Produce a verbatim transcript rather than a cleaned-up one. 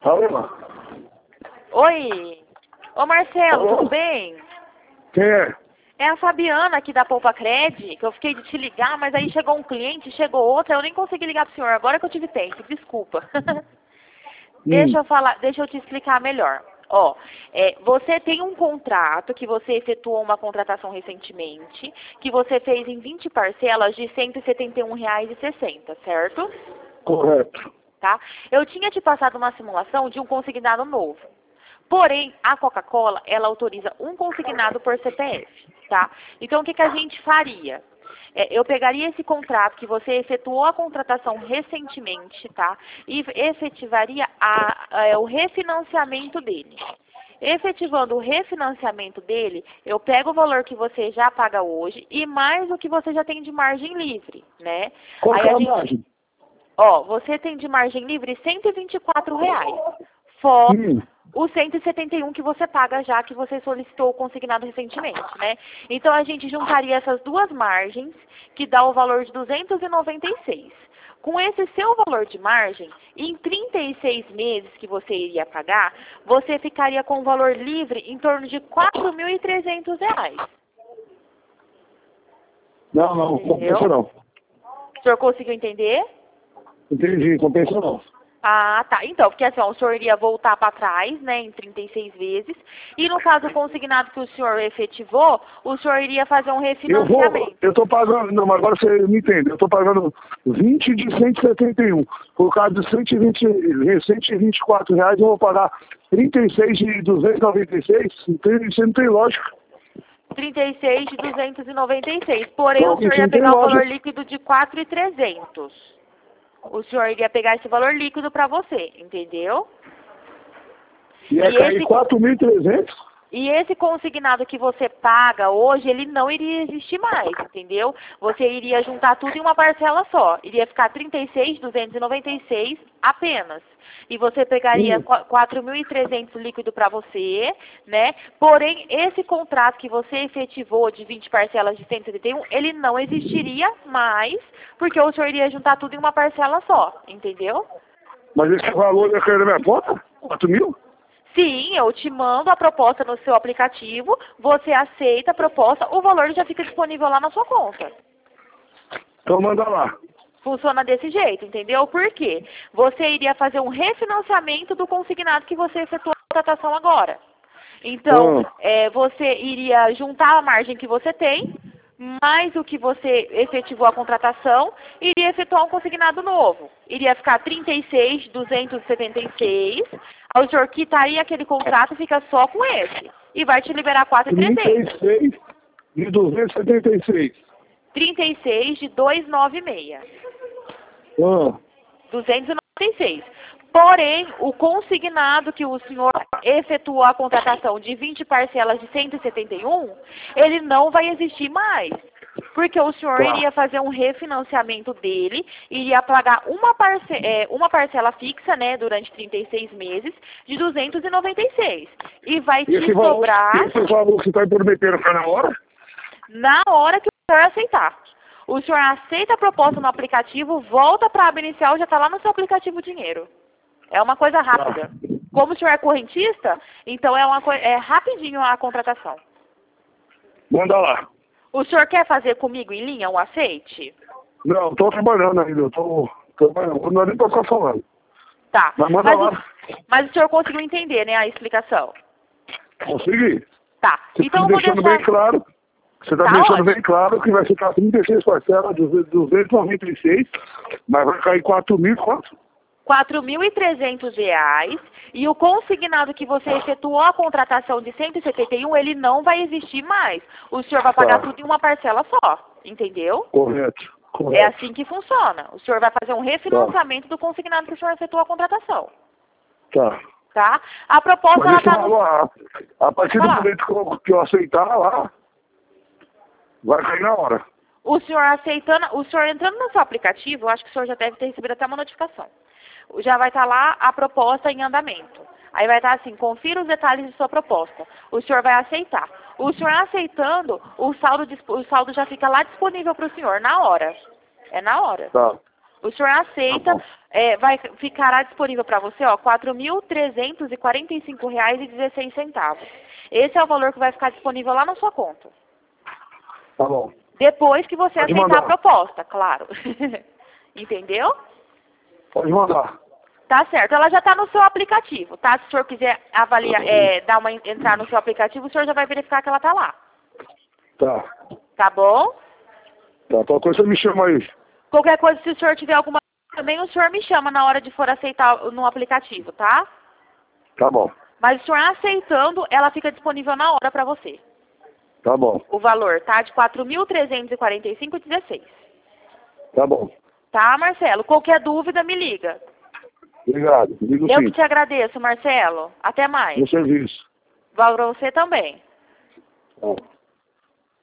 Alô? Oi. Ô Marcelo, Alô? tudo bem? Quem é? É a Fabiana aqui da Poupa Cred, que eu fiquei de te ligar, mas aí chegou um cliente, chegou outra, eu nem consegui ligar pro senhor, agora que eu tive tempo, desculpa. Deixa eu falar, deixa eu te explicar melhor. Ó, é, você tem um contrato que você efetuou uma contratação recentemente, que você fez em vinte parcelas de cento e setenta e um reais e sessenta centavos, certo? Correto. Tá? Eu tinha te passado uma simulação de um consignado novo. Porém, a Coca-Cola, ela autoriza um consignado por C P F, tá? Então, o que, que a gente faria? É, eu pegaria esse contrato que você efetuou a contratação recentemente, tá? E efetivaria a, a, o refinanciamento dele. Efetivando o refinanciamento dele, eu pego o valor que você já paga hoje e mais o que você já tem de margem livre, né? Qual Aí que é a a gente, margem? ó, você tem de margem livre cento e vinte e quatro reais. Fora Hum. o cento e setenta e um que você paga já que você solicitou o consignado recentemente, né? Então a gente juntaria essas duas margens, que dá o valor de duzentos e noventa e seis. Com esse seu valor de margem, em trinta e seis meses que você iria pagar, você ficaria com um valor livre em torno de quatro mil e trezentos reais. Não, não, Entendeu? compensa não. O senhor conseguiu entender? Entendi, compensa não. Ah, tá. Então, porque assim, ó, o senhor iria voltar para trás, né, em trinta e seis vezes, e no caso consignado que o senhor efetivou, o senhor iria fazer um Eu refinanciamento. vou, eu tô pagando, não, mas agora você me entende, eu tô pagando vinte de cento e setenta e um. Por causa de cento e vinte, cento e vinte e quatro reais, eu vou pagar trinta e seis de duzentos e noventa e seis. Isso não tem lógica. trinta e seis de duzentos e noventa e seis. Porém, Não, o senhor isso ia não tem pegar o valor lógica. líquido de quatro mil e trezentos. O senhor iria pegar esse valor líquido para você, entendeu? Ia E cair esse, quatro mil e trezentos? e esse consignado que você paga hoje, ele não iria existir mais, entendeu? Você iria juntar tudo em uma parcela só. Iria ficar trinta e seis mil duzentos e noventa e seis apenas. E você pegaria Hum. quatro mil e trezentos líquido para você, né? Porém, esse contrato que você efetivou de vinte parcelas de cento e setenta e um, ele não existiria mais, porque o senhor iria juntar tudo em uma parcela só, entendeu? Mas esse valor ia cair na minha conta? quatro mil? Sim, eu te mando a proposta no seu aplicativo, você aceita a proposta, o valor já fica disponível lá na sua conta. Então manda lá. Funciona desse jeito, entendeu? Por quê? Você iria fazer um refinanciamento do consignado que você efetuou a contratação agora. Então, Ah. é, você iria juntar a margem que você tem, mais o que você efetivou a contratação, iria efetuar um consignado novo. Iria ficar trinta e seis mil duzentos e setenta e seis, aí o senhor quitaria aquele contrato e fica só com esse. E vai te liberar quatro mil e trinta e trezentos. seis de duzentos e setenta e seis. trinta e seis de duzentos e noventa e seis. Ah. duzentos e noventa e seis. Porém, o consignado que o senhor efetuou a contratação de vinte parcelas de cento e setenta e um, ele não vai existir mais. Porque o senhor Tá. iria fazer um refinanciamento dele, iria pagar uma, parce é, uma parcela fixa, né, durante trinta e seis meses, de duzentos e noventa e seis. E vai E te esse valor, sobrar esse valor que você está prometendo ficar na hora? na hora que o senhor aceitar. O senhor aceita a proposta no aplicativo, volta para a aba inicial, já está lá no seu aplicativo dinheiro. É uma coisa rápida. Como o senhor é correntista, então é, uma é rapidinho a contratação. Manda lá. O senhor quer fazer comigo em linha um aceite? Não, estou trabalhando ainda, eu tô trabalhando. Não dá nem para ficar falando. Tá. Mas manda Mas lá. o, mas o senhor conseguiu entender, né, a explicação? Consegui. Tá. Você Então está eu vou deixando deixar... bem claro. Você está Tá deixando ótimo. bem claro que vai ficar trinta e seis parcelas, duzentos e noventa e seis, mas vai cair quatro mil quanto? quatro mil e trezentos reais, e o consignado que você efetuou a contratação de cento e setenta e um, ele não vai existir mais. O senhor vai pagar Tá. tudo em uma parcela só, entendeu? Correto. Correto. É assim que funciona. O senhor vai fazer um refinanciamento do consignado que o senhor efetuou a contratação, Tá. tá? A proposta, Mas ela esse tá no... valor, a, a partir do Falar. momento que eu, que eu aceitar lá, vai cair na hora. O senhor aceitando, o senhor entrando no seu aplicativo, eu acho que o senhor já deve ter recebido até uma notificação. Já vai estar lá a proposta em andamento. Aí vai estar assim, confira os detalhes de sua proposta. O senhor vai aceitar. O senhor aceitando, o saldo, o saldo já fica lá disponível para o senhor, na hora. É na hora. Tá. O senhor aceita, Tá é, vai, ficará disponível para você, ó, quatro mil trezentos e quarenta e cinco reais e dezesseis centavos. Esse é o valor que vai ficar disponível lá na sua conta. Tá bom. Depois que você Pode aceitar mandar. a proposta, claro. Entendeu? Pode mandar. Tá certo. Ela já está no seu aplicativo, tá? Se o senhor quiser avaliar, é, dar uma, entrar no seu aplicativo, o senhor já vai verificar que ela está lá. Tá. Tá bom? Tá, qualquer coisa você me chama aí. Qualquer coisa, se o senhor tiver alguma também, o senhor me chama na hora de for aceitar no aplicativo, tá? Tá bom. Mas o senhor aceitando, ela fica disponível na hora para você. Tá bom. O valor, tá? De quatro mil trezentos e quarenta e cinco reais e dezesseis centavos. Tá bom. Tá, Marcelo? Qualquer dúvida, me liga. Obrigado. Ligo Eu sim. que te agradeço, Marcelo. Até mais. No serviço. Para você também. Tá.